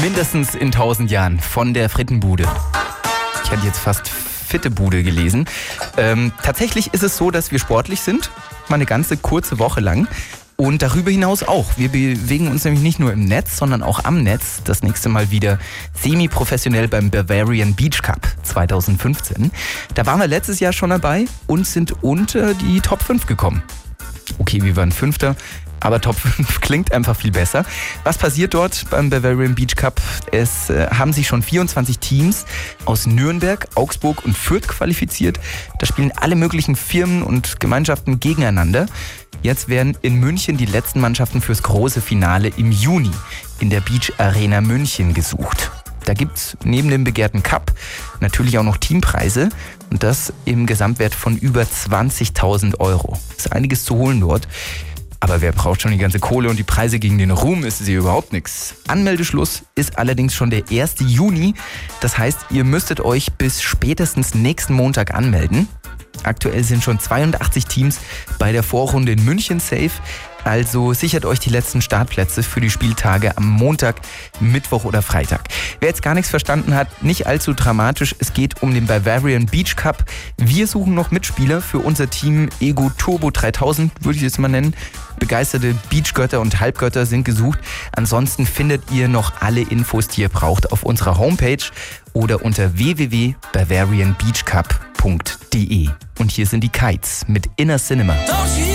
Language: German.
Mindestens in 1000 Jahren von der Frittenbude. Ich hätte jetzt fast Fittebude gelesen. Tatsächlich ist es so, dass wir sportlich sind, mal eine ganze kurze Woche lang. Und darüber hinaus auch. Wir bewegen uns nämlich nicht nur im Netz, sondern auch am Netz. Das nächste Mal wieder semi-professionell beim Bavarian Beach Cup 2015. Da waren wir letztes Jahr schon dabei und sind unter die Top 5 gekommen. Okay, wir waren Fünfter, aber Top 5 klingt einfach viel besser. Was passiert dort beim Bavarian Beach Cup? Es haben sich schon 24 Teams aus Nürnberg, Augsburg und Fürth qualifiziert. Da spielen alle möglichen Firmen und Gemeinschaften gegeneinander. Jetzt werden in München die letzten Mannschaften fürs große Finale im Juni in der Beach Arena München gesucht. Da gibt's neben dem begehrten Cup natürlich auch noch Teampreise und das im Gesamtwert von über 20.000 Euro. Ist einiges zu holen dort. Aber wer braucht schon die ganze Kohle und die Preise gegen den Ruhm, ist sie überhaupt nichts. Anmeldeschluss ist allerdings schon der 1. Juni. Das heißt, ihr müsstet euch bis spätestens nächsten Montag anmelden. Aktuell sind schon 82 Teams bei der Vorrunde in München safe. Also sichert euch die letzten Startplätze für die Spieltage am Montag, Mittwoch oder Freitag. Wer jetzt gar nichts verstanden hat, nicht allzu dramatisch. Es geht um den Bavarian Beach Cup. Wir suchen noch Mitspieler für unser Team Ego Turbo 3000, würde ich es mal nennen. Begeisterte Beachgötter und Halbgötter sind gesucht. Ansonsten findet ihr noch alle Infos, die ihr braucht, auf unserer Homepage oder unter www.bavarianbeachcup.de. Und hier sind die Kites mit Inner Cinema.